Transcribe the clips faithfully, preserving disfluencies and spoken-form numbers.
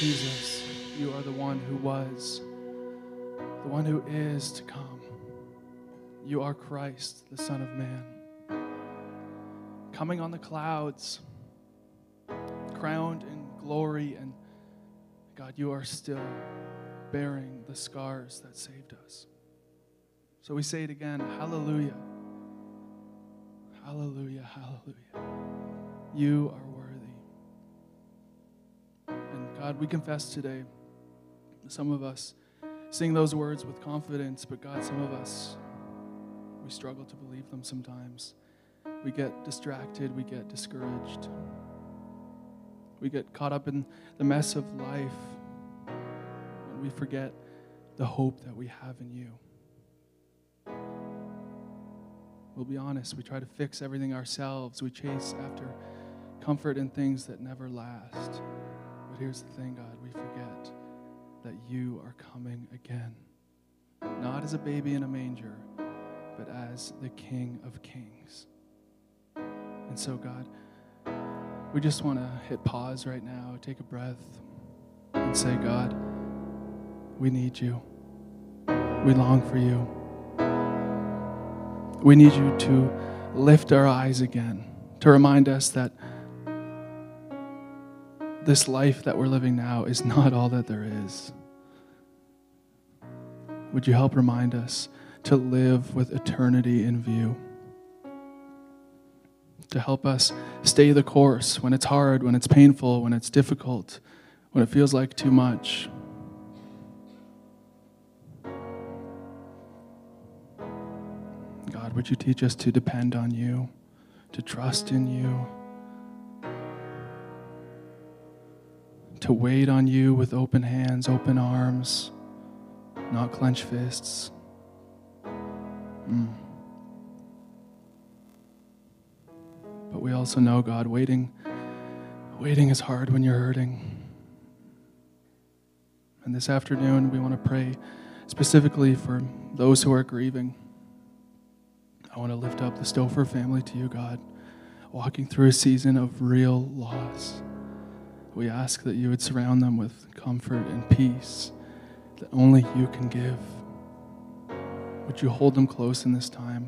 Jesus, you are the one who was, the one who is to come. You are Christ, the Son of Man, coming on the clouds, crowned in glory, and God, you are still bearing the scars that saved us. So we say it again, hallelujah, hallelujah, hallelujah. You are worthy. And God, we confess today, some of us sing those words with confidence, but God, some of us, we struggle to believe them sometimes. We get distracted, we get discouraged. We get caught up in the mess of life, and we forget the hope that we have in you. We'll be honest, we try to fix everything ourselves. We chase after comfort in things that never last. But here's the thing, God, we forget that you are coming again. Not as a baby in a manger, but as the King of Kings. And so, God, we just want to hit pause right now, take a breath, and say, God, we need you. We long for you. We need you to lift our eyes again, to remind us that this life that we're living now is not all that there is. Would you help remind us to live with eternity in view? To help us stay the course when it's hard, when it's painful, when it's difficult, when it feels like too much. God, would you teach us to depend on you, to trust in you, to wait on you with open hands, open arms, not clench fists. Mm. But we also know, God, waiting, waiting is hard when you're hurting. And this afternoon, we want to pray specifically for those who are grieving. I want to lift up the Stouffer family to you, God, walking through a season of real loss. We ask that you would surround them with comfort and peace that only you can give. Would you hold them close in this time?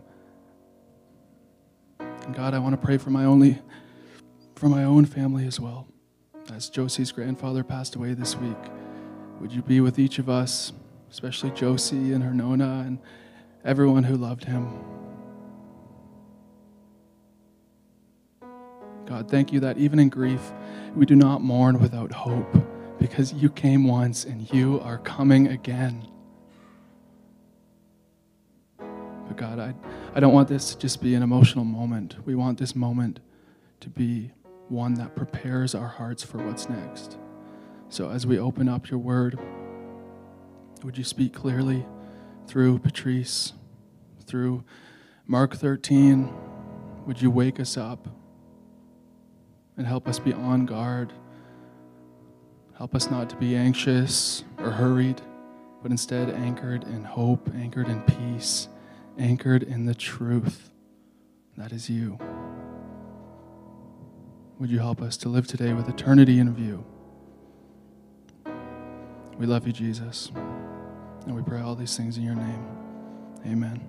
And God, I want to pray for my only, for my own family as well. As Josie's grandfather passed away this week, would you be with each of us, especially Josie and her Nona and everyone who loved him? God, thank you that even in grief, we do not mourn without hope, because you came once and you are coming again. But God, I, I don't want this to just be an emotional moment. We want this moment to be one that prepares our hearts for what's next. So as we open up your word, would you speak clearly through Patrice, through Mark thirteen? Would you wake us up and help us be on guard? Help us not to be anxious or hurried, but instead anchored in hope, anchored in peace, anchored in the truth that is you. Would you help us to live today with eternity in view? We love you, Jesus, and we pray all these things in your name. Amen.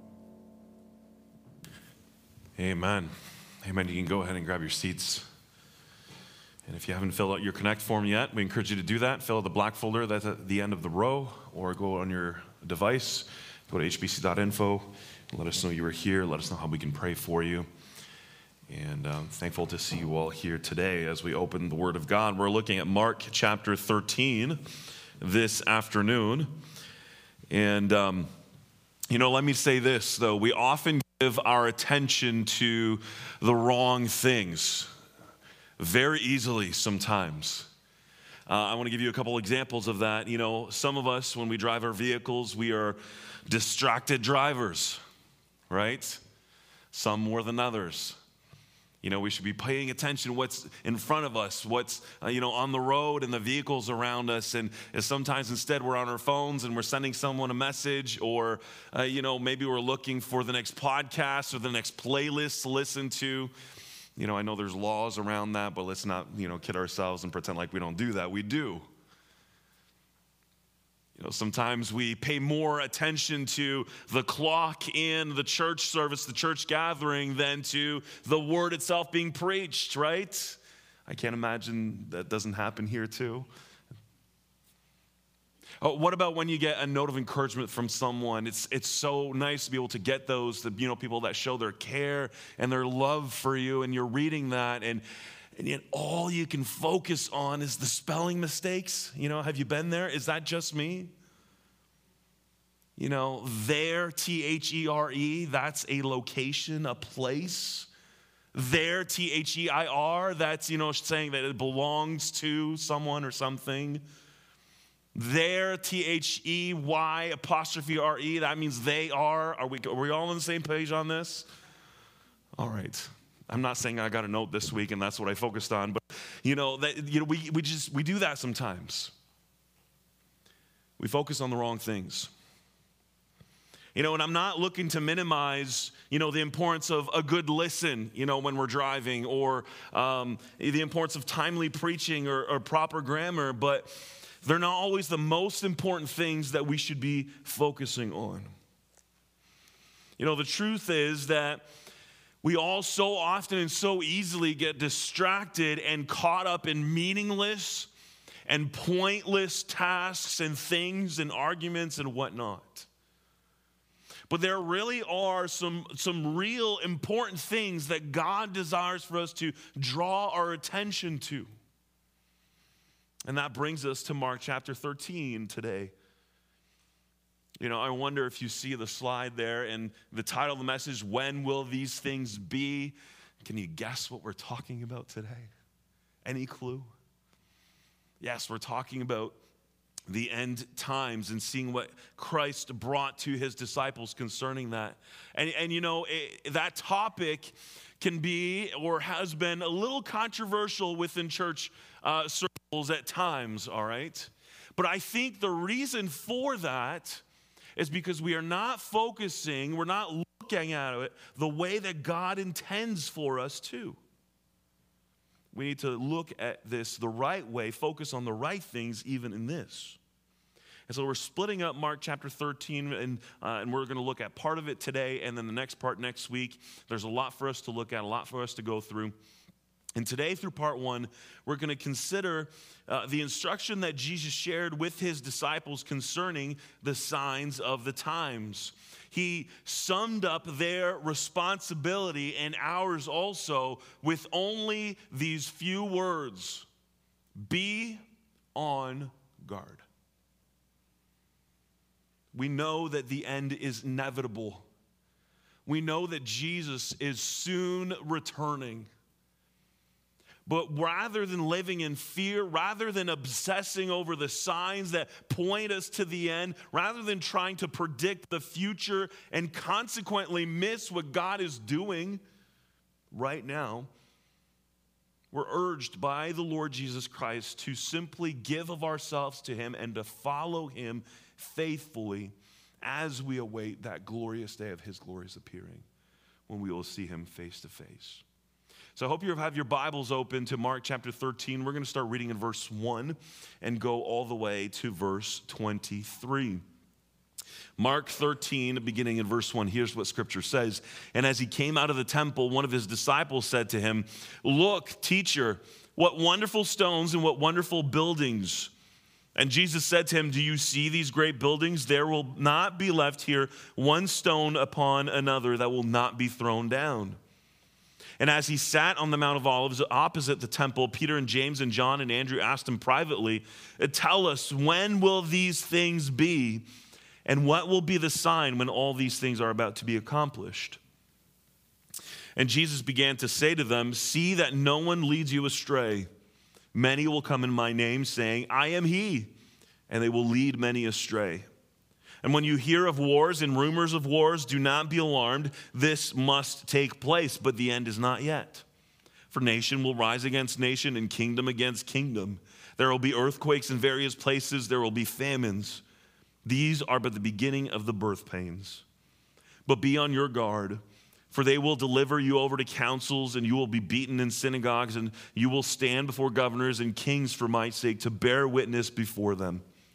Amen. Amen. You can go ahead and grab your seats. And if you haven't filled out your Connect form yet, we encourage you to do that. Fill out the black folder that's at the end of the row, or go on your device, go to h b c dot info, let us know you were here, let us know how we can pray for you. And I'm thankful to see you all here today as we open the Word of God. We're looking at Mark chapter thirteen this afternoon. And, um, you know, let me say this, though. We often give our attention to the wrong things very easily sometimes. Uh, I want to give you a couple examples of that. You know, some of us, when we drive our vehicles, we are distracted drivers, right? Some more than others. You know, we should be paying attention to what's in front of us, what's, uh, you know, on the road and the vehicles around us. And, and sometimes instead we're on our phones and we're sending someone a message, or, uh, you know, maybe we're looking for the next podcast or the next playlist to listen to. You know, I know there's laws around that, but let's not, you know, kid ourselves and pretend like we don't do that. We do. You know, sometimes we pay more attention to the clock in the church service, the church gathering, than to the word itself being preached, right? I can't imagine that doesn't happen here too. Oh, what about when you get a note of encouragement from someone? It's it's so nice to be able to get those, the, you know, people that show their care and their love for you, and you're reading that, and, and yet all you can focus on is the spelling mistakes. You know, have you been there? Is that just me? You know, there, T H E R E, that's a location, a place. There, T H E I R, that's, you know, saying that it belongs to someone or something. There, T H E Y apostrophe R E, that means they are. Are we, are we all on the same page on this? All right. I'm not saying I got a note this week and that's what I focused on, but, you know, that, you know, we, we just, we do that sometimes. We focus on the wrong things. You know, and I'm not looking to minimize, you know, the importance of a good listen, you know, when we're driving, or um, the importance of timely preaching or, or proper grammar, but they're not always the most important things that we should be focusing on. You know, the truth is that we all so often and so easily get distracted and caught up in meaningless and pointless tasks and things and arguments and whatnot. But there really are some, some real important things that God desires for us to draw our attention to. And that brings us to Mark chapter thirteen today. You know, I wonder if you see the slide there and the title of the message, When Will These Things Be? Can you guess what we're talking about today? Any clue? Yes, we're talking about the end times and seeing what Christ brought to his disciples concerning that. And, and you know, it, that topic can be or has been a little controversial within church uh, circles at times, all right? But I think the reason for that is because we are not focusing, we're not looking at it the way that God intends for us to. We need to look at this the right way, focus on the right things even in this. And so we're splitting up Mark chapter thirteen, and, uh, and we're going to look at part of it today and then the next part next week. There's a lot for us to look at, a lot for us to go through. And today through part one, we're going to consider uh, the instruction that Jesus shared with his disciples concerning the signs of the times. He summed up their responsibility and ours also with only these few words: be on guard. We know that the end is inevitable. We know that Jesus is soon returning. But rather than living in fear, rather than obsessing over the signs that point us to the end, rather than trying to predict the future and consequently miss what God is doing right now, we're urged by the Lord Jesus Christ to simply give of ourselves to him and to follow him faithfully as we await that glorious day of his glorious appearing, when we will see him face to face. So I hope you have your Bibles open to Mark chapter thirteen. We're going to start reading in verse one and go all the way to verse twenty-three. Mark thirteen, beginning in verse one, here's what Scripture says. And as he came out of the temple, one of his disciples said to him, "Look, teacher, what wonderful stones and what wonderful buildings." And Jesus said to him, "Do you see these great buildings? There will not be left here one stone upon another that will not be thrown down." And as he sat on the Mount of Olives opposite the temple, Peter and James and John and Andrew asked him privately, "Tell us, when will these things be? And what will be the sign when all these things are about to be accomplished?" And Jesus began to say to them, "See that no one leads you astray. Many will come in my name, saying, 'I am he,' and they will lead many astray. And when you hear of wars and rumors of wars, do not be alarmed. This must take place, but the end is not yet. For nation will rise against nation and kingdom against kingdom. There will be earthquakes in various places. There will be famines. These are but the beginning of the birth pains. But be on your guard, for they will deliver you over to councils, and you will be beaten in synagogues, and you will stand before governors and kings for my sake to bear witness before them.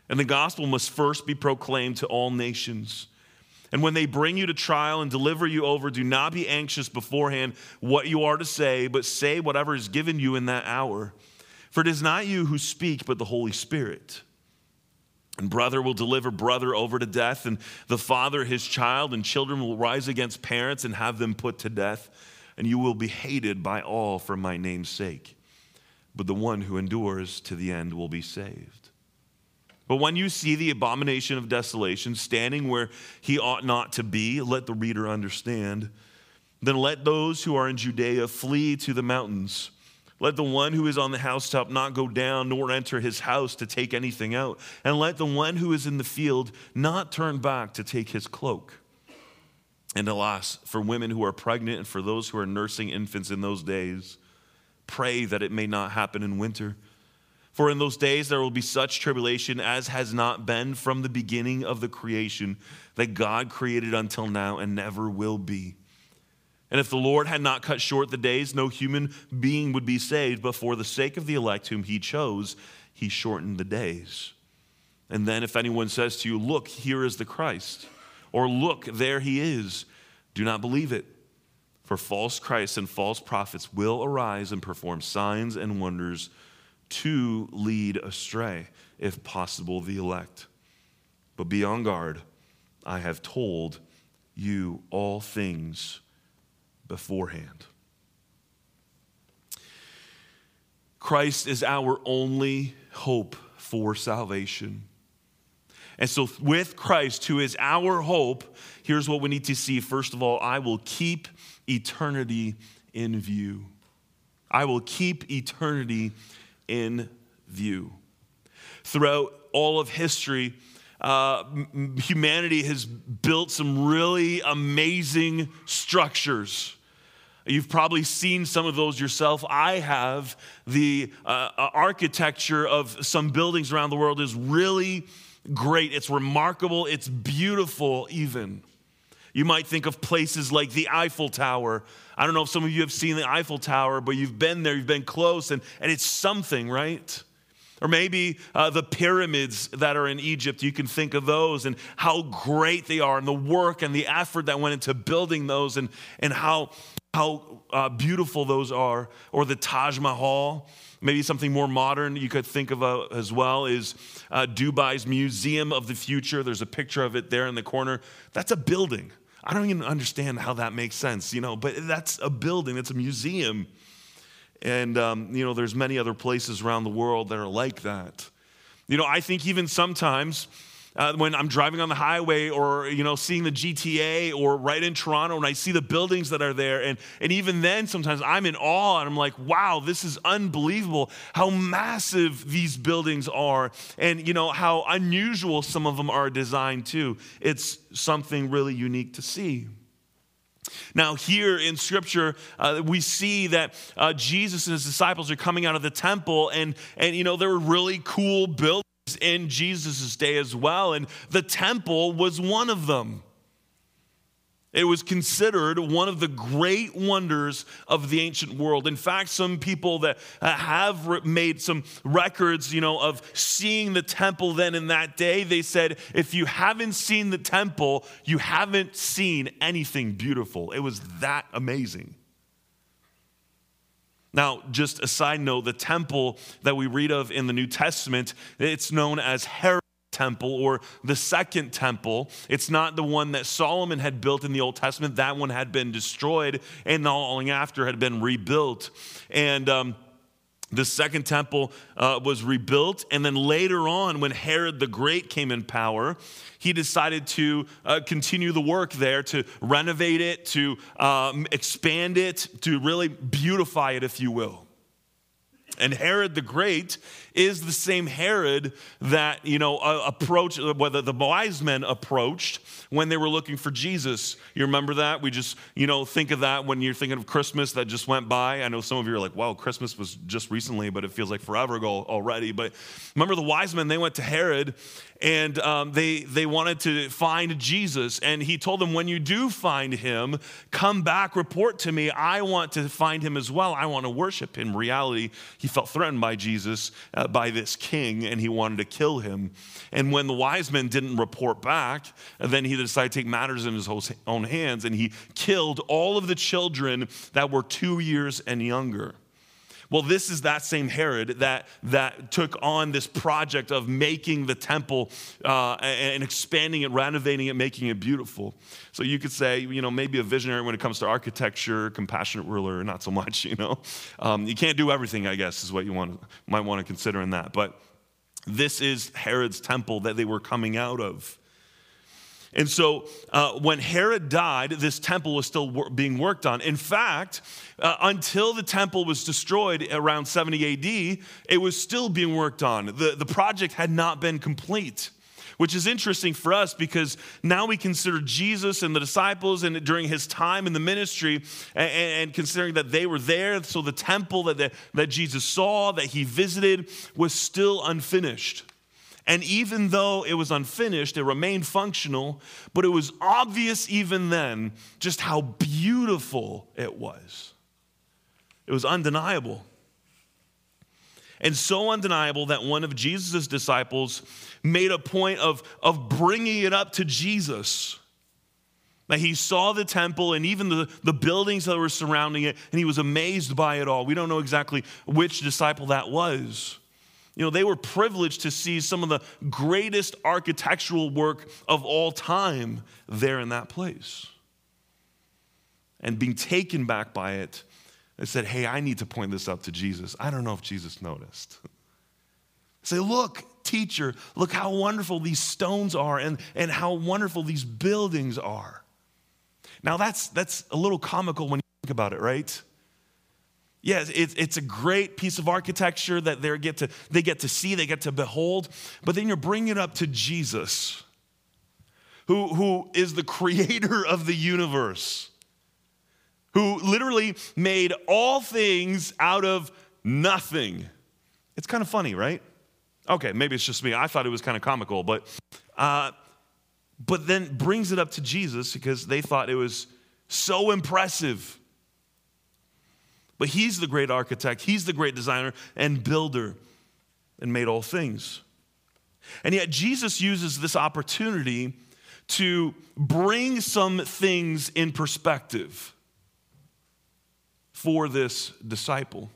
And the gospel must first be proclaimed to all nations. And when they bring you to trial and deliver you over, do not be anxious beforehand what you are to say, but say whatever is given you in that hour. For it is not you who speak, but the Holy Spirit. And brother will deliver brother over to death, and the father his child, and children will rise against parents and have them put to death. And you will be hated by all for my name's sake. But the one who endures to the end will be saved. But when you see the abomination of desolation standing where he ought not to be, let the reader understand. Then let those who are in Judea flee to the mountains. Let the one who is on the housetop not go down, nor enter his house to take anything out. And let the one who is in the field not turn back to take his cloak. And alas, for women who are pregnant and for those who are nursing infants in those days, pray that it may not happen in winter. For in those days there will be such tribulation as has not been from the beginning of the creation that God created until now and never will be. And if the Lord had not cut short the days, no human being would be saved, but for the sake of the elect whom he chose, he shortened the days. And then if anyone says to you, look, here is the Christ, or look, there he is, do not believe it. For false Christs and false prophets will arise and perform signs and wonders to lead astray, if possible, the elect. But be on guard. I have told you all things beforehand. Christ is our only hope for salvation. And so with Christ, who is our hope, here's what we need to see. First of all, I will keep eternity in view. I will keep eternity in view. Throughout all of history, uh, humanity has built some really amazing structures. You've probably seen some of those yourself. I have. The uh, architecture of some buildings around the world is really great. It's remarkable. It's beautiful even. You might think of places like the Eiffel Tower. I don't know if some of you have seen the Eiffel Tower, but you've been there, you've been close, and, and it's something, right? Or maybe uh, the pyramids that are in Egypt, you can think of those and how great they are and the work and the effort that went into building those and, and how, how uh, beautiful those are. Or the Taj Mahal. Maybe something more modern you could think of uh, as well is uh, Dubai's Museum of the Future. There's a picture of it there in the corner. That's a building. I don't even understand how that makes sense, you know, but that's a building. It's a museum. And, um, you know, there's many other places around the world that are like that. You know, I think even sometimes uh, when I'm driving on the highway or, you know, seeing the G T A or right in Toronto and I see the buildings that are there, and, and even then sometimes I'm in awe and I'm like, wow, this is unbelievable how massive these buildings are and, you know, how unusual some of them are designed too. It's something really unique to see. Now, here in Scripture, uh, we see that uh, Jesus and his disciples are coming out of the temple, and, and you know, there were really cool buildings in Jesus' day as well, and the temple was one of them. It was considered one of the great wonders of the ancient world. In fact, some people that have made some records, you know, of seeing the temple then in that day, they said, if you haven't seen the temple, you haven't seen anything beautiful. It was that amazing. Now, just a side note, the temple that we read of in the New Testament, it's known as Herod's temple or the second temple. It's not the one that Solomon had built in the Old Testament. That one had been destroyed and not long after had been rebuilt. And um, the second temple uh, was rebuilt. And then later on, when Herod the Great came in power, he decided to uh, continue the work there, to renovate it, to um, expand it, to really beautify it, if you will. And Herod the Great is the same Herod that, you know, uh, approached, whether the wise men approached when they were looking for Jesus. You remember that? We just, you know, think of that when you're thinking of Christmas that just went by. I know some of you are like, wow, Christmas was just recently, but it feels like forever ago already. But remember the wise men, they went to Herod and um, they, they wanted to find Jesus. And he told them, when you do find him, come back, report to me. I want to find him as well. I want to worship him. In reality, he felt threatened by Jesus, uh, by this king, and he wanted to kill him. And when the wise men didn't report back, then he decided to take matters in his own hands, and he killed all of the children that were two years and younger. Well, this is that same Herod that, that took on this project of making the temple uh, and expanding it, renovating it, making it beautiful. So you could say, you know, maybe a visionary when it comes to architecture, compassionate ruler, not so much, you know. Um, you can't do everything, I guess, is what you want, might want to consider in that. But this is Herod's temple that they were coming out of. And so uh, when Herod died, this temple was still wor- being worked on. In fact, uh, until the temple was destroyed around seventy A D, it was still being worked on. The, the project had not been complete, which is interesting for us because now we consider Jesus and the disciples and during his time in the ministry and, and considering that they were there. So the temple that, the, that Jesus saw, that he visited, was still unfinished. And even though it was unfinished, it remained functional, but it was obvious even then just how beautiful it was. It was undeniable. And so undeniable that one of Jesus' disciples made a point of, of bringing it up to Jesus. That he saw the temple and even the, the buildings that were surrounding it, and he was amazed by it all. We don't know exactly which disciple that was. You know, they were privileged to see some of the greatest architectural work of all time there in that place. And being taken back by it, they said, hey, I need to point this out to Jesus. I don't know if Jesus noticed. Say, look, teacher, look how wonderful these stones are and, and how wonderful these buildings are. Now, that's, that's a little comical when you think about it, right? Yes, it's, it's a great piece of architecture that they get to they get to see, they get to behold. But then you're bringing it up to Jesus, who, who is the creator of the universe, who literally made all things out of nothing. It's kind of funny, right? Okay, maybe it's just me. I thought it was kind of comical, but uh, but then brings it up to Jesus because they thought it was so impressive. But he's the great architect, he's the great designer and builder and made all things. And yet Jesus uses this opportunity to bring some things in perspective for this disciple.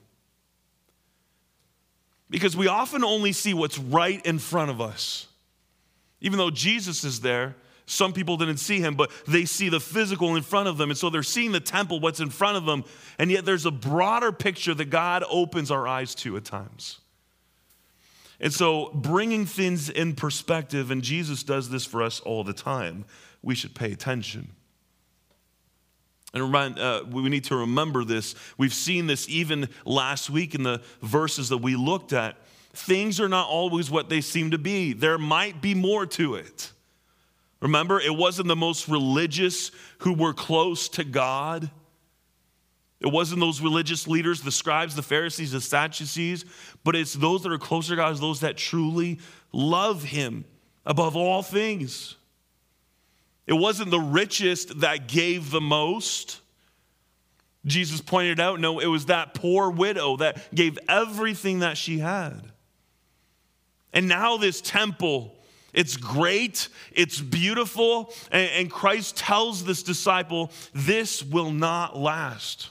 Because we often only see what's right in front of us. Even though Jesus is there, some people didn't see him, but they see the physical in front of them. And so they're seeing the temple, what's in front of them. And yet there's a broader picture that God opens our eyes to at times. And so bringing things in perspective, and Jesus does this for us all the time, we should pay attention. And remind, uh, we need to remember this. We've seen this even last week in the verses that we looked at. Things are not always what they seem to be. There might be more to it. Remember, it wasn't the most religious who were close to God. It wasn't those religious leaders, the scribes, the Pharisees, the Sadducees, but it's those that are closer to God, it's those that truly love him above all things. It wasn't the richest that gave the most. Jesus pointed out, no, it was that poor widow that gave everything that she had. And now this temple, it's great, it's beautiful, and, and Christ tells this disciple, this will not last.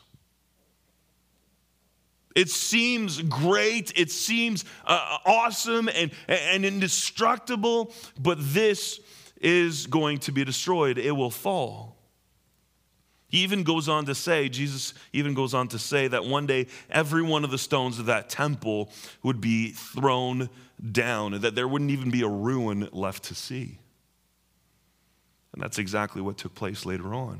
It seems great, it seems uh, awesome and, and indestructible, but this is going to be destroyed. It will fall. He even goes on to say, Jesus even goes on to say that one day every one of the stones of that temple would be thrown down, and that there wouldn't even be a ruin left to see. And that's exactly what took place later on.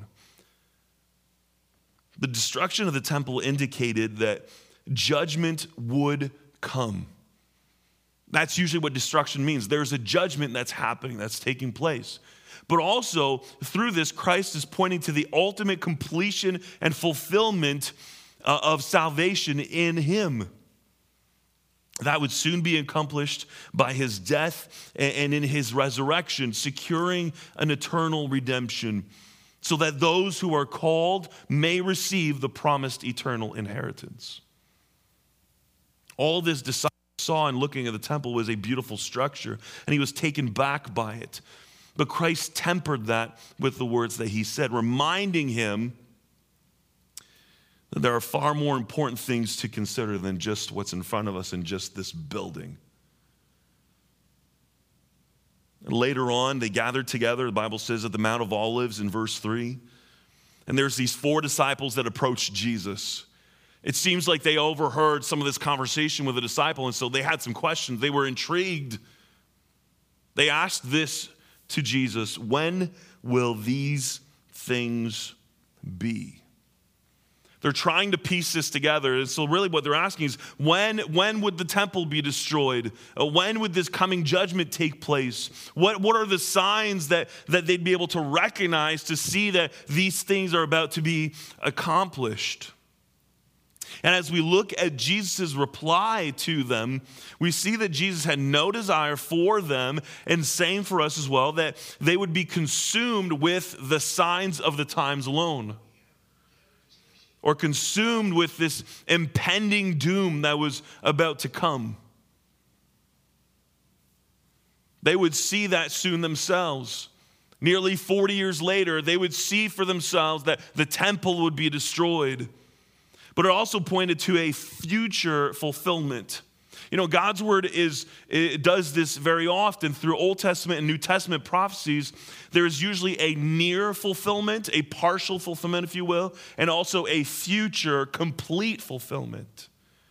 The destruction of the temple indicated that judgment would come. That's usually what destruction means. There's a judgment that's happening, that's taking place. But also, through this, Christ is pointing to the ultimate completion and fulfillment uh, of salvation in him. That would soon be accomplished by his death and in his resurrection, securing an eternal redemption so that those who are called may receive the promised eternal inheritance. All this disciple saw in looking at the temple was a beautiful structure, and he was taken back by it. But Christ tempered that with the words that he said, reminding him that there are far more important things to consider than just what's in front of us and just this building. And later on, they gathered together, the Bible says, at the Mount of Olives in verse three. And there's these four disciples that approached Jesus. It seems like they overheard some of this conversation with a disciple, and so they had some questions. They were intrigued. They asked this to Jesus, when will these things be? They're trying to piece this together. And so really what they're asking is, when, when would the temple be destroyed? Uh, when would this coming judgment take place? What, what are the signs that, that they'd be able to recognize to see that these things are about to be accomplished? And as we look at Jesus' reply to them, we see that Jesus had no desire for them, and same for us as well, that they would be consumed with the signs of the times alone, or consumed with this impending doom that was about to come. They would see that soon themselves. Nearly forty years later, they would see for themselves that the temple would be destroyed. But it also pointed to a future fulfillment. You know, God's word is it does this very often through Old Testament and New Testament prophecies. There is usually a near fulfillment, a partial fulfillment, if you will, and also a future complete fulfillment.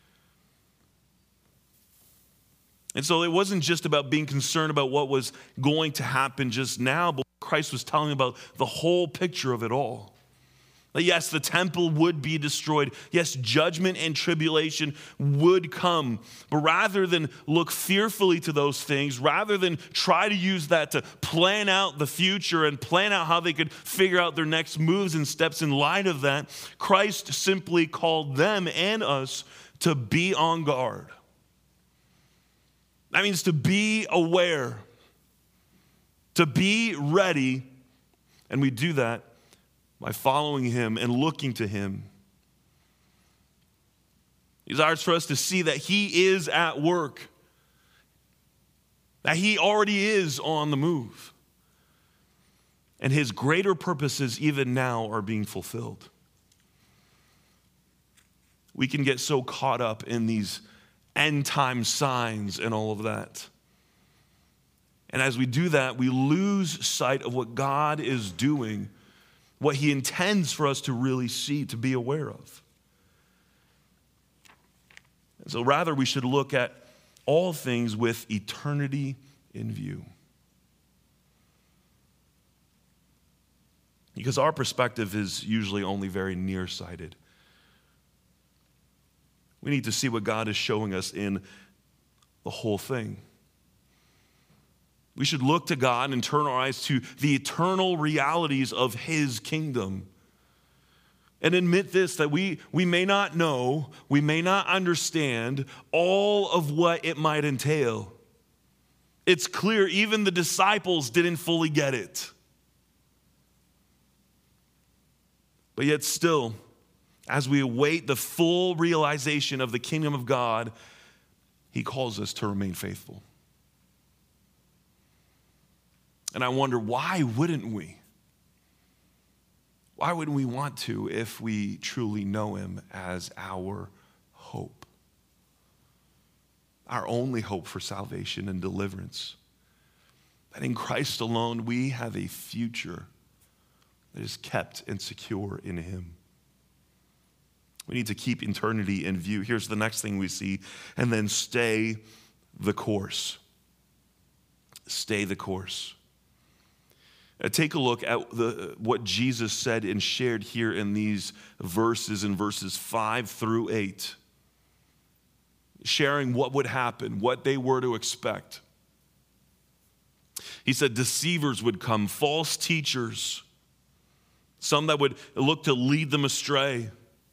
And so it wasn't just about being concerned about what was going to happen just now, but Christ was telling about the whole picture of it all. Yes, the temple would be destroyed. Yes, judgment and tribulation would come. But rather than look fearfully to those things, rather than try to use that to plan out the future and plan out how they could figure out their next moves and steps in light of that, Christ simply called them and us to be on guard. That means to be aware, to be ready, and we do that by following him and looking to him. He desires for us to see that he is at work, that he already is on the move, and his greater purposes even now are being fulfilled. We can get so caught up in these end time signs and all of that. And as we do that, we lose sight of what God is doing, what he intends for us to really see, to be aware of. And so rather, we should look at all things with eternity in view. Because our perspective is usually only very nearsighted. We need to see what God is showing us in the whole thing. We should look to God and turn our eyes to the eternal realities of his kingdom. And admit this, that we, we may not know, we may not understand all of what it might entail. It's clear even the disciples didn't fully get it. But yet still, as we await the full realization of the kingdom of God, he calls us to remain faithful. And I wonder, why wouldn't we? Why wouldn't we want to if we truly know him as our hope? Our only hope for salvation and deliverance. That in Christ alone we have a future that is kept and secure in him. We need to keep eternity in view. Here's the next thing we see, and then stay the course. Stay the course. Uh, take a look at the, what Jesus said and shared here in these verses, in verses five through eight. Sharing what would happen, what they were to expect. He said deceivers would come, false teachers, some that would look to lead them astray.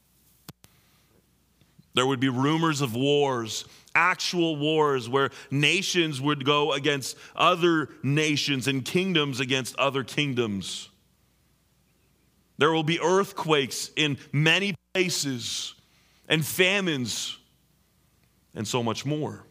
There would be rumors of wars, actual wars where nations would go against other nations and kingdoms against other kingdoms. There will be earthquakes in many places and famines. and so much more.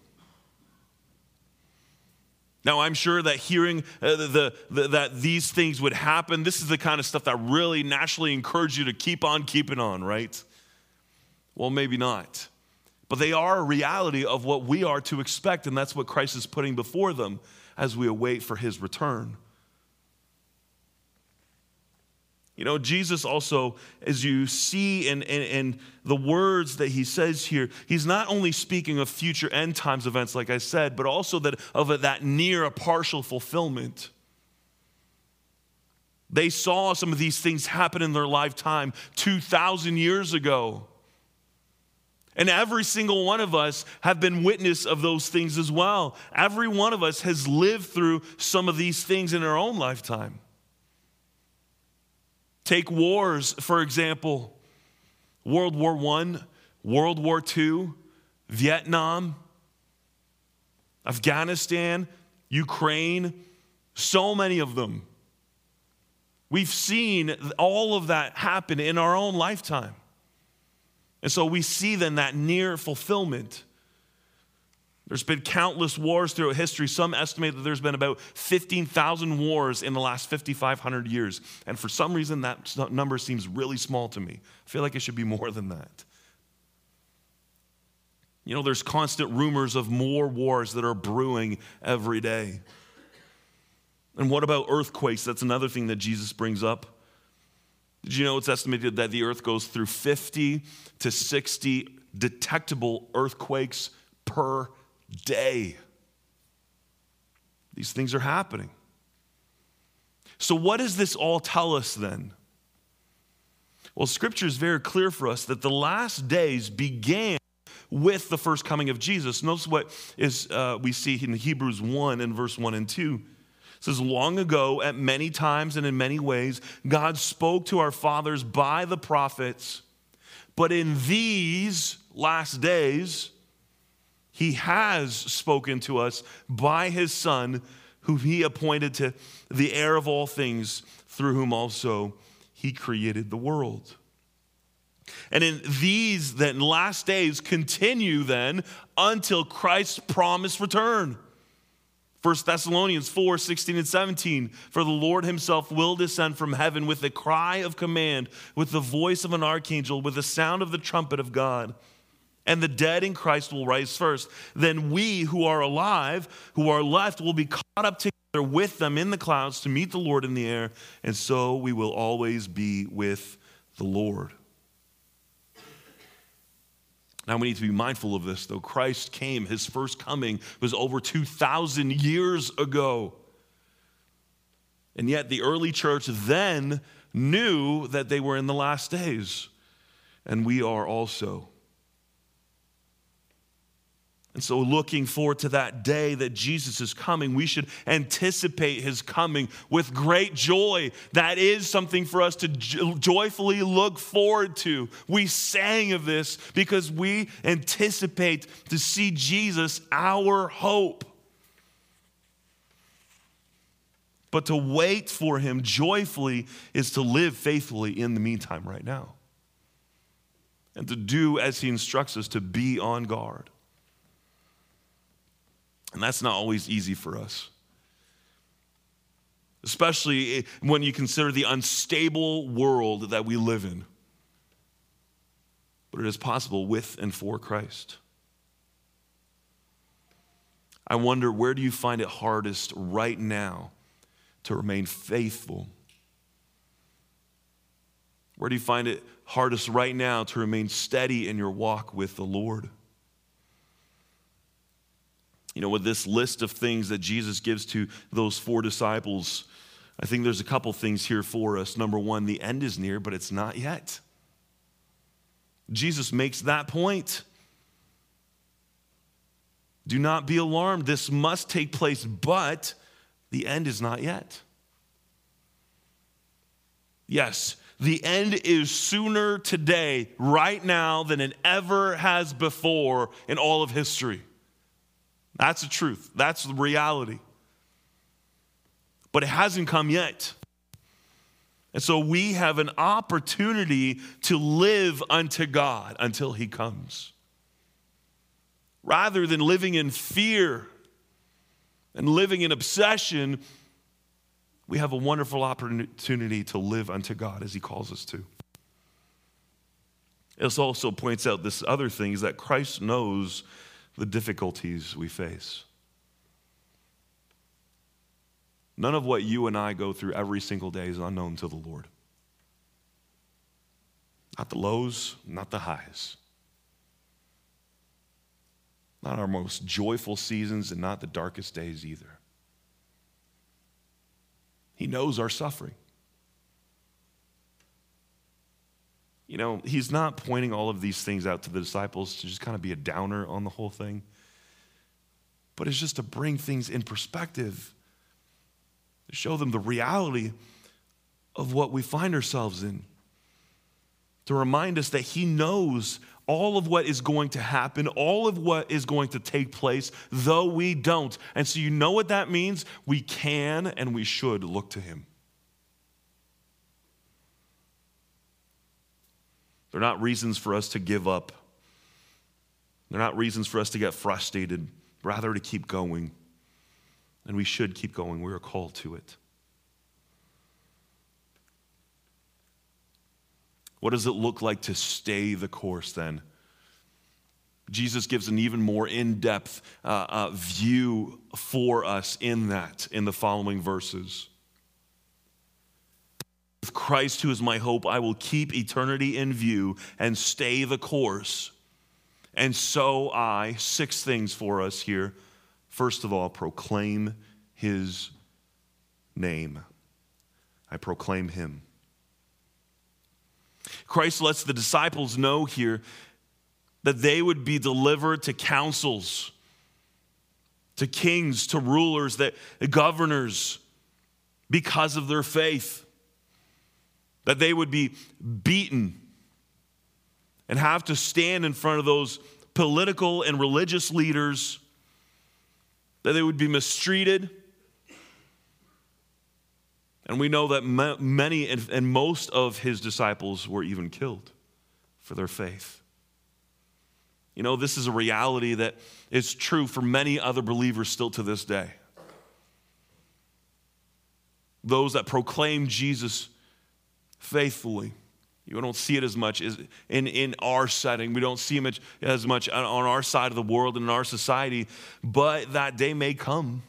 Now, I'm sure that hearing uh, the, the, that these things would happen, this is the kind of stuff that really naturally encourages you to keep on keeping on, right? Well, maybe not. But they are a reality of what we are to expect, and that's what Christ is putting before them as we await for his return. You know, Jesus also, as you see in, in, in the words that he says here, he's not only speaking of future end times events, like I said, but also that of a, that near a partial fulfillment. They saw some of these things happen in their lifetime two thousand years ago. And every single one of us have been witness of those things as well. Every one of us has lived through some of these things in our own lifetime. Take wars, for example, World War One, World War Two, Vietnam, Afghanistan, Ukraine, so many of them. We've seen all of that happen in our own lifetime. And so we see then that near fulfillment. There's been countless wars throughout history. Some estimate that there's been about fifteen thousand wars in the last fifty-five hundred years. And for some reason, that number seems really small to me. I feel like it should be more than that. You know, there's constant rumors of more wars that are brewing every day. And what about earthquakes? That's another thing that Jesus brings up. Did you know it's estimated that the earth goes through fifty to sixty detectable earthquakes per day? These things are happening. So what does this all tell us then? Well, Scripture is very clear for us that the last days began with the first coming of Jesus. Notice what is uh, we see in Hebrews one and verse one and two. It says, long ago, at many times and in many ways, God spoke to our fathers by the prophets, but in these last days, he has spoken to us by his Son, whom he appointed to the heir of all things, through whom also he created the world. And in these then last days continue then until Christ's promised return. First Thessalonians four, sixteen and seventeen, for the Lord himself will descend from heaven with a cry of command, with the voice of an archangel, with the sound of the trumpet of God. And the dead in Christ will rise first. Then we who are alive, who are left, will be caught up together with them in the clouds to meet the Lord in the air. And so we will always be with the Lord. Now we need to be mindful of this, though. Christ came, his first coming was over two thousand years ago. And yet the early church then knew that they were in the last days. And we are also. And so looking forward to that day that Jesus is coming, we should anticipate his coming with great joy. That is something for us to joyfully look forward to. We sang of this because we anticipate to see Jesus, our hope. But to wait for him joyfully is to live faithfully in the meantime right now. And to do as he instructs us, to be on guard. And that's not always easy for us. Especially when you consider the unstable world that we live in. But it is possible with and for Christ. I wonder, where do you find it hardest right now to remain faithful? Where do you find it hardest right now to remain steady in your walk with the Lord? You know, with this list of things that Jesus gives to those four disciples, I think there's a couple things here for us. Number one, the end is near, but it's not yet. Jesus makes that point. Do not be alarmed. This must take place, but the end is not yet. Yes, the end is sooner today, right now, than it ever has before in all of history. That's the truth. That's the reality. But it hasn't come yet. And so we have an opportunity to live unto God until he comes. Rather than living in fear and living in obsession, we have a wonderful opportunity to live unto God as he calls us to. This also points out this other thing, is that Christ knows the difficulties we face. None of what you and I go through every single day is unknown to the Lord. Not the lows, not the highs. Not our most joyful seasons and not the darkest days either. He knows our suffering. You know, he's not pointing all of these things out to the disciples to just kind of be a downer on the whole thing, but it's just to bring things in perspective, to show them the reality of what we find ourselves in, to remind us that he knows all of what is going to happen, all of what is going to take place, though we don't. And so you know what that means? We can and we should look to him. They're not reasons for us to give up. They're not reasons for us to get frustrated, rather to keep going. And we should keep going. We are called to it. What does it look like to stay the course then? Jesus gives an even more in-depth uh, uh, view for us in that, in the following verses. With Christ, who is my hope, I will keep eternity in view and stay the course. And so I, six things for us here. First of all, proclaim his name. I proclaim him. Christ lets the disciples know here that they would be delivered to councils, to kings, to rulers, that governors, because of their faith. That they would be beaten and have to stand in front of those political and religious leaders, that they would be mistreated. And we know that many and most of his disciples were even killed for their faith. You know, this is a reality that is true for many other believers still to this day. Those that proclaim Jesus faithfully. You don't see it as much as in, in our setting. We don't see it as much on our side of the world and in our society, but that day may come.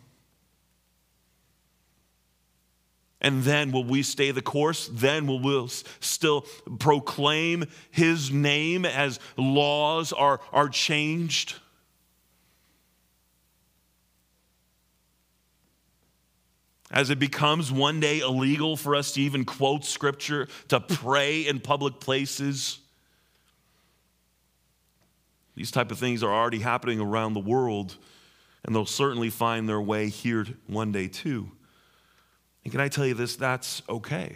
And then will we stay the course? Then will we still proclaim his name as laws are, are changed? As it becomes one day illegal for us to even quote scripture, to pray in public places. These type of things are already happening around the world, and they'll certainly find their way here one day too. And can I tell you this? That's okay.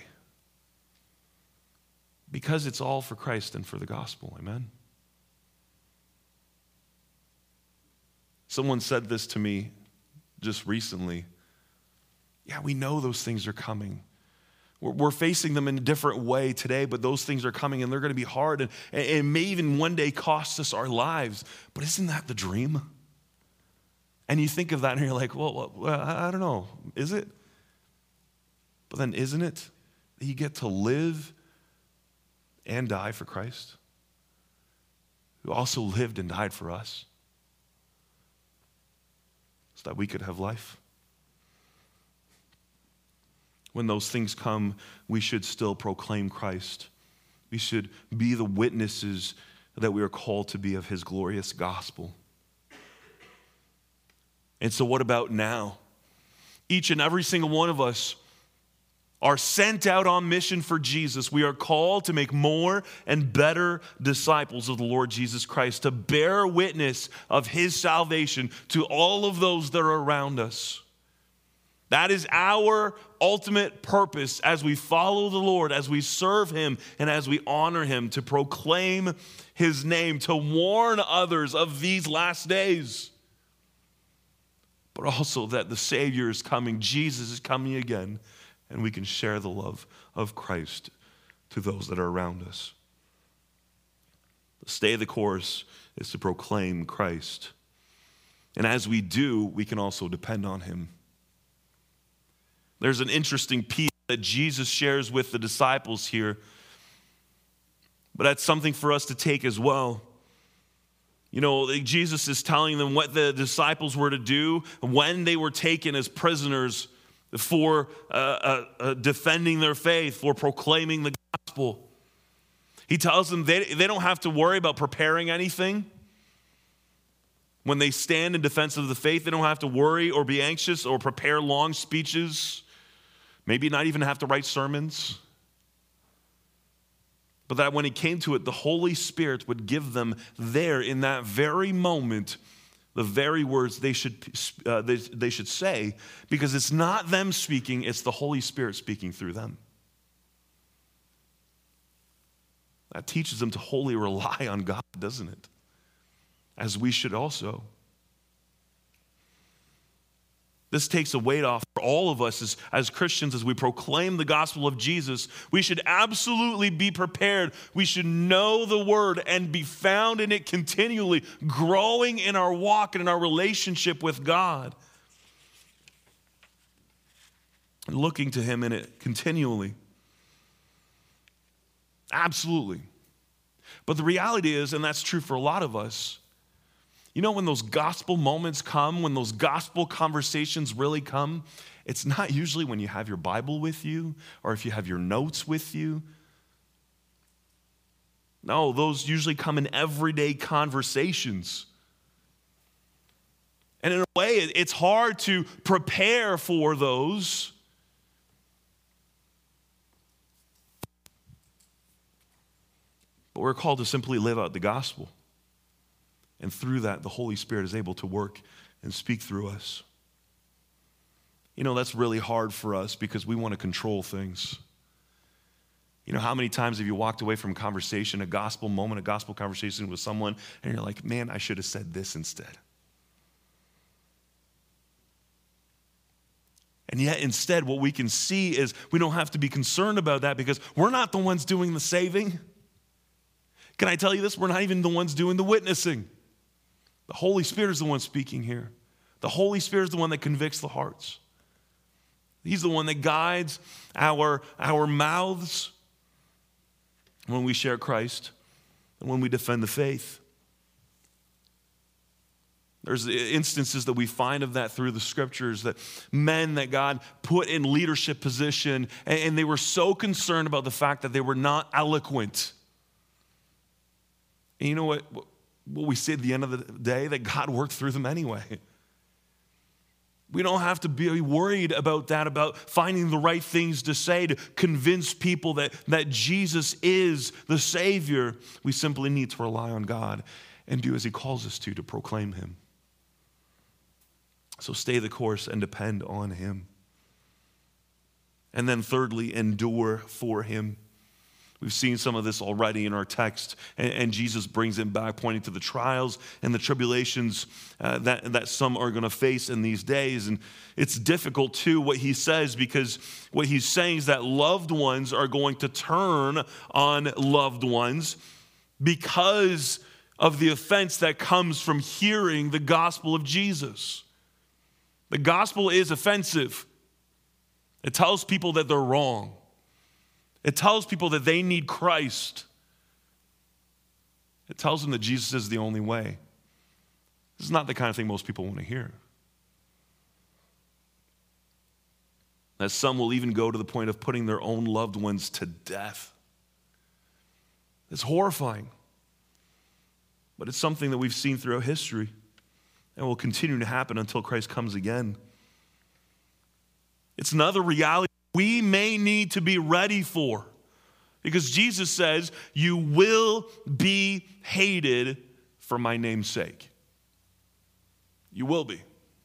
Because it's all for Christ and for the gospel. Amen? Someone said this to me just recently. Yeah, we know those things are coming. We're, we're facing them in a different way today, but those things are coming and they're going to be hard and, and it may even one day cost us our lives. But isn't that the dream? And you think of that and you're like, well, well I don't know. Is it? But then isn't it that you get to live and die for Christ, who also lived and died for us, so that we could have life? When those things come, we should still proclaim Christ. We should be the witnesses that we are called to be of his glorious gospel. And so what about now? Each and every single one of us are sent out on mission for Jesus. We are called to make more and better disciples of the Lord Jesus Christ, to bear witness of his salvation to all of those that are around us. That is our ultimate purpose as we follow the Lord, as we serve him, and as we honor him, to proclaim his name, to warn others of these last days. But also that the Savior is coming, Jesus is coming again, and we can share the love of Christ to those that are around us. To stay the course is to proclaim Christ. And as we do, we can also depend on him. There's an interesting piece that Jesus shares with the disciples here, but that's something for us to take as well. You know, Jesus is telling them what the disciples were to do when they were taken as prisoners for uh, uh, uh, defending their faith, for proclaiming the gospel. He tells them they, they don't have to worry about preparing anything. When they stand in defense of the faith, they don't have to worry or be anxious or prepare long speeches, maybe not even have to write sermons. But that when he came to it, the Holy Spirit would give them there in that very moment the very words they should, uh, they, they should say, because it's not them speaking, it's the Holy Spirit speaking through them. That teaches them to wholly rely on God, doesn't it? As we should also. This takes a weight off for all of us as, as Christians as we proclaim the gospel of Jesus. We should absolutely be prepared. We should know the word and be found in it continually, growing in our walk and in our relationship with God. And looking to him in it continually. Absolutely. But the reality is, and that's true for a lot of us, you know, when those gospel moments come, when those gospel conversations really come, it's not usually when you have your Bible with you or if you have your notes with you. No, those usually come in everyday conversations. And in a way, it's hard to prepare for those. But we're called to simply live out the gospel. And through that, the Holy Spirit is able to work and speak through us. You know, that's really hard for us because we want to control things. You know, how many times have you walked away from a conversation, a gospel moment, a gospel conversation with someone, and you're like, man, I should have said this instead. And yet, instead, what we can see is we don't have to be concerned about that because we're not the ones doing the saving. Can I tell you this? We're not even the ones doing the witnessing. The Holy Spirit is the one speaking here. The Holy Spirit is the one that convicts the hearts. He's the one that guides our, our mouths when we share Christ and when we defend the faith. There's instances that we find of that through the scriptures, that men that God put in leadership position, and, and they were so concerned about the fact that they were not eloquent. And you know what? What we say at the end of the day, that God worked through them anyway. We don't have to be worried about that, about finding the right things to say to convince people that, that Jesus is the Savior. We simply need to rely on God and do as he calls us to, to proclaim him. So stay the course and depend on him. And then thirdly, endure for him. We've seen some of this already in our text, and, and Jesus brings it back, pointing to the trials and the tribulations uh, that, that some are going to face in these days. And it's difficult, too, what he says, because what he's saying is that loved ones are going to turn on loved ones because of the offense that comes from hearing the gospel of Jesus. The gospel is offensive. It tells people that they're wrong. It tells people that they need Christ. It tells them that Jesus is the only way. This is not the kind of thing most people want to hear. That some will even go to the point of putting their own loved ones to death. It's horrifying. But it's something that we've seen throughout history and will continue to happen until Christ comes again. It's another reality we may need to be ready for. Because Jesus says, you will be hated for my name's sake. You will be.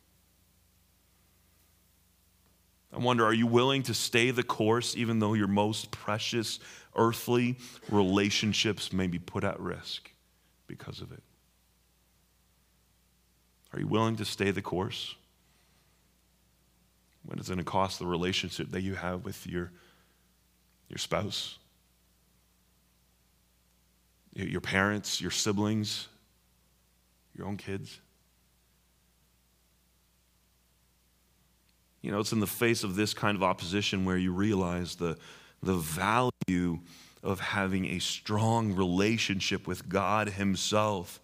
I wonder, are you willing to stay the course even though your most precious earthly relationships may be put at risk because of it? Are you willing to stay the course when it's going to cost the relationship that you have with your, your spouse, your parents, your siblings, your own kids? You know, it's in the face of this kind of opposition where you realize the, the value of having a strong relationship with God himself.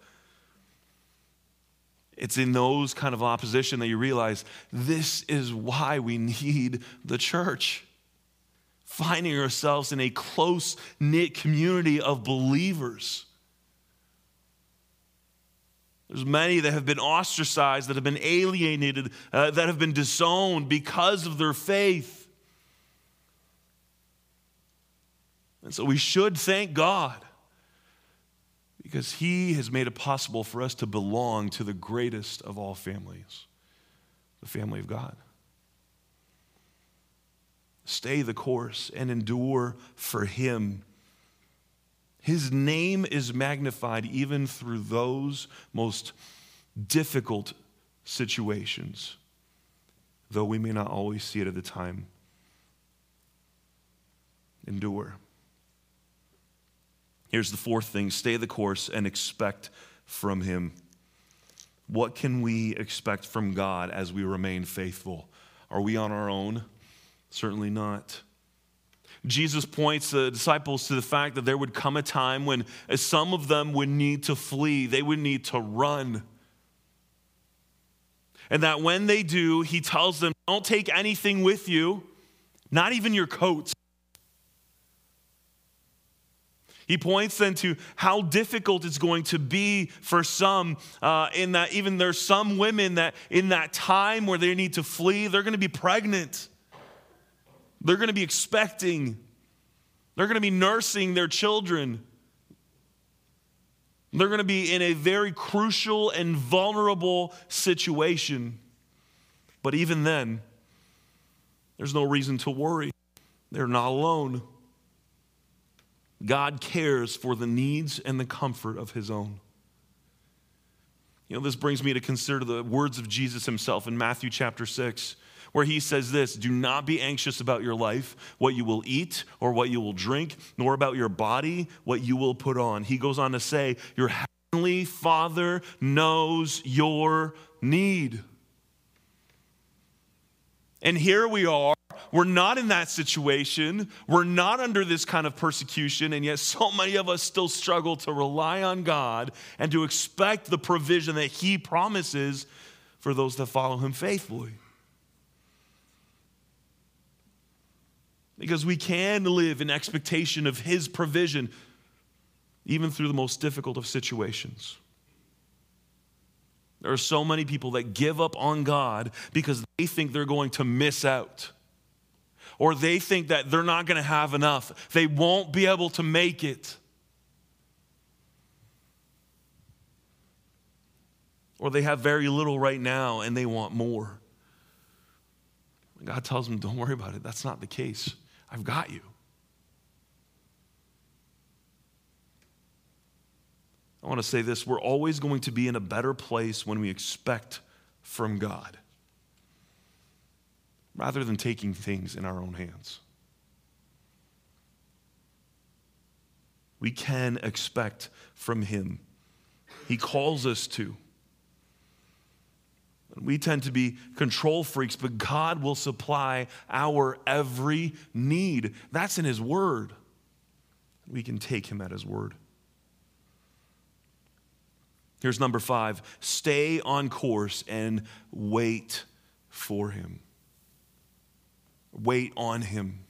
It's in those kind of opposition that you realize this is why we need the church. Finding ourselves in a close-knit community of believers. There's many that have been ostracized, that have been alienated, uh, that have been disowned because of their faith. And so we should thank God because he has made it possible for us to belong to the greatest of all families, the family of God. Stay the course and endure for him. His name is magnified even through those most difficult situations, though we may not always see it at the time. Endure. Here's the fourth thing: stay the course and expect from him. What can we expect from God as we remain faithful? Are we on our own? Certainly not. Jesus points the disciples to the fact that there would come a time when some of them would need to flee. They would need to run. And that when they do, he tells them, don't take anything with you, not even your coats. He points then to how difficult it's going to be for some, uh, in that even there's some women that in that time where they need to flee, they're going to be pregnant. They're going to be expecting. They're going to be nursing their children. They're going to be in a very crucial and vulnerable situation. But even then, there's no reason to worry. They're not alone. God cares for the needs and the comfort of his own. You know, this brings me to consider the words of Jesus himself in Matthew chapter six, where he says this: do not be anxious about your life, what you will eat or what you will drink, nor about your body, what you will put on. He goes on to say, your heavenly Father knows your need. And here we are. We're not in that situation. We're not under this kind of persecution, and yet so many of us still struggle to rely on God and to expect the provision that he promises for those that follow him faithfully. Because we can live in expectation of his provision, even through the most difficult of situations. There are so many people that give up on God because they think they're going to miss out. Or they think that they're not going to have enough. They won't be able to make it. Or they have very little right now and they want more. God tells them, don't worry about it. That's not the case. I've got you. I want to say this: we're always going to be in a better place when we expect from God, rather than taking things in our own hands. We can expect from him. He calls us to. We tend to be control freaks, but God will supply our every need. That's in his word. We can take him at his word. Here's number five: stay on course and wait for him. Wait on him.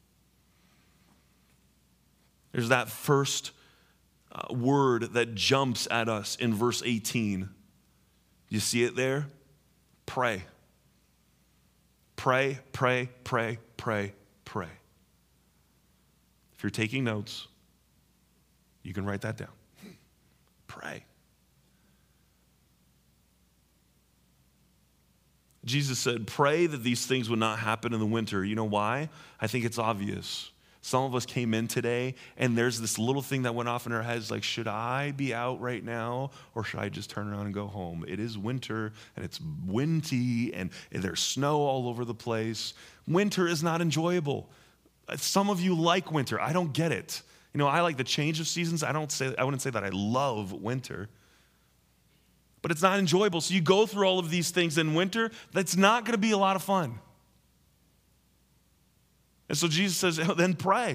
There's that first uh, word that jumps at us in verse eighteen. You see it there? Pray. Pray, pray, pray, pray, pray. If you're taking notes, you can write that down. Pray. Jesus said, pray that these things would not happen in the winter. You know why? I think it's obvious. Some of us came in today and there's this little thing that went off in our heads like, should I be out right now or should I just turn around and go home? It is winter and it's windy and there's snow all over the place. Winter is not enjoyable. Some of you like winter. I don't get it. You know, I like the change of seasons. I don't say, I wouldn't say that I love winter. But it's not enjoyable. So you go through all of these things in winter, that's not going to be a lot of fun. And so Jesus says, then pray.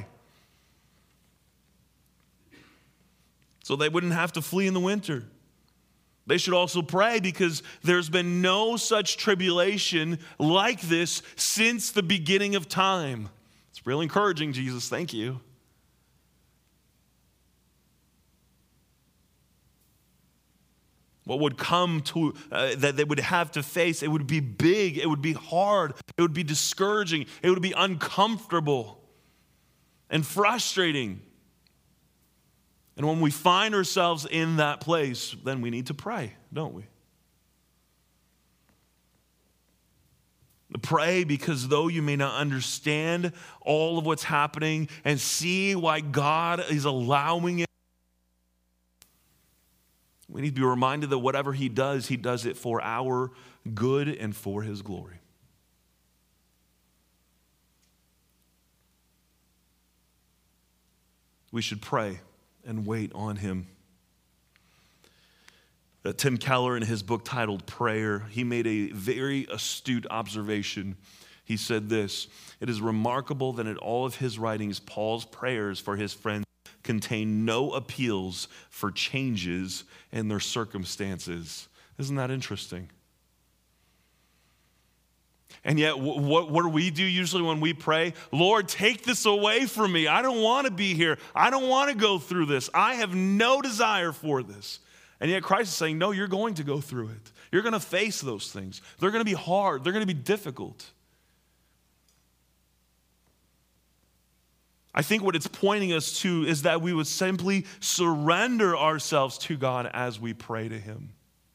So they wouldn't have to flee in the winter. They should also pray because there's been no such tribulation like this since the beginning of time. It's real encouraging, Jesus. Thank you. What would come to, uh, that they would have to face, it would be big, it would be hard, it would be discouraging, it would be uncomfortable and frustrating. And when we find ourselves in that place, then we need to pray, don't we? Pray because though you may not understand all of what's happening and see why God is allowing it, we need to be reminded that whatever he does, he does it for our good and for his glory. We should pray and wait on him. Uh, Tim Keller, in his book titled Prayer, he made a very astute observation. He said this: it is remarkable that in all of his writings, Paul's prayers for his friends contain no appeals for changes in their circumstances. Isn't that interesting? And yet, what, what do we do usually when we pray? Lord, take this away from me. I don't want to be here. I don't want to go through this. I have no desire for this. And yet Christ is saying, no, you're going to go through it. You're going to face those things. They're going to be hard. They're going to be difficult. I think what it's pointing us to is that we would simply surrender ourselves to God as we pray to him.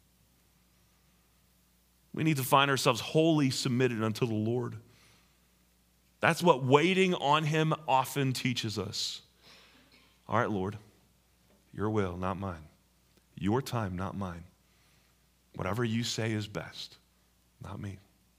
We need to find ourselves wholly submitted unto the Lord. That's what waiting on him often teaches us. All right, Lord, your will, not mine. Your time, not mine. Whatever you say is best, not me.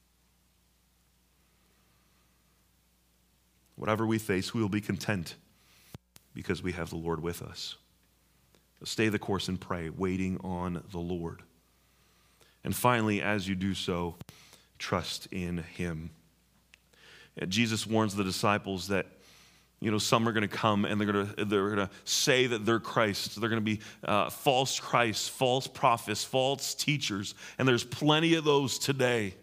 Whatever we face, we will be content because we have the Lord with us. So stay the course and pray, waiting on the Lord. And finally, as you do so, trust in him. And Jesus warns the disciples that, you know, some are going to come and they're going to they're going to say that they're Christ. They're going to be uh, false Christs, false prophets, false teachers, and there's plenty of those today.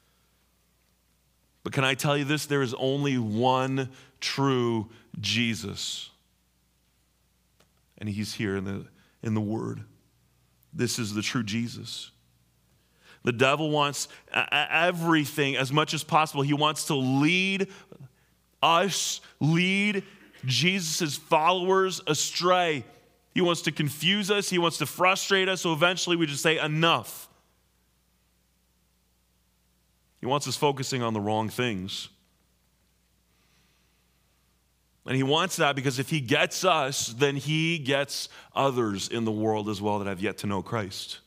But can I tell you this? There is only one true Jesus. And he's here in the, in the Word. This is the true Jesus. The devil wants everything as much as possible. He wants to lead us, lead Jesus' followers astray. He wants to confuse us. He wants to frustrate us. So eventually we just say, enough. He wants us focusing on the wrong things. And he wants that because if he gets us, then he gets others in the world as well that have yet to know Christ.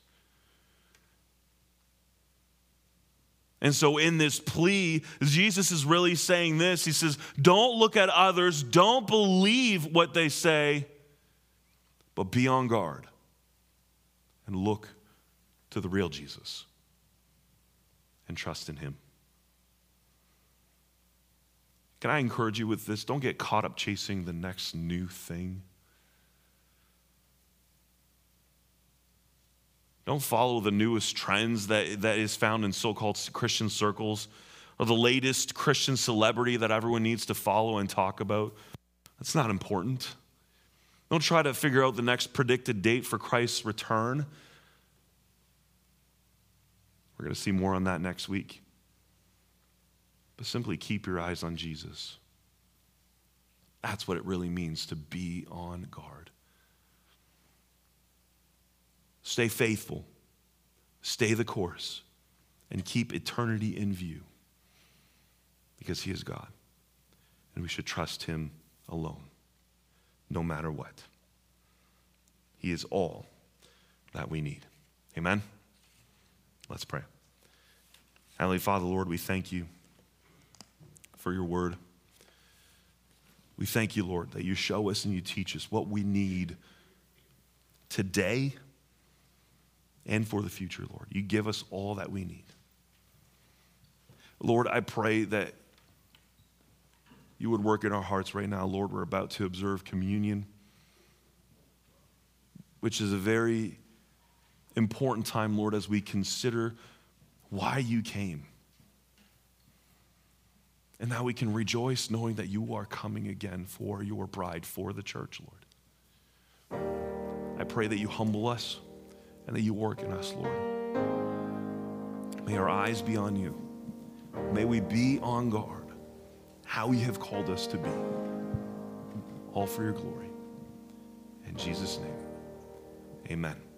And so in this plea, Jesus is really saying this. He says, don't look at others, don't believe what they say, but be on guard and look to the real Jesus. And trust in him. Can I encourage you with this? Don't get caught up chasing the next new thing. Don't follow the newest trends that, that is found in so-called Christian circles or the latest Christian celebrity that everyone needs to follow and talk about. That's not important. Don't try to figure out the next predicted date for Christ's return. We're going to see more on that next week. But simply keep your eyes on Jesus. That's what it really means to be on guard. Stay faithful, stay the course, and keep eternity in view because he is God. And we should trust him alone, no matter what. He is all that we need. Amen? Let's pray. Heavenly Father, Lord, we thank you for your word. We thank you, Lord, that you show us and you teach us what we need today and for the future, Lord. You give us all that we need. Lord, I pray that you would work in our hearts right now. Lord, we're about to observe communion, which is a very important time, Lord, as we consider why you came. And now we can rejoice knowing that you are coming again for your bride, for the church, Lord. I pray that you humble us and that you work in us, Lord. May our eyes be on you. May we be on guard, how you have called us to be, all for your glory. In Jesus' name, amen.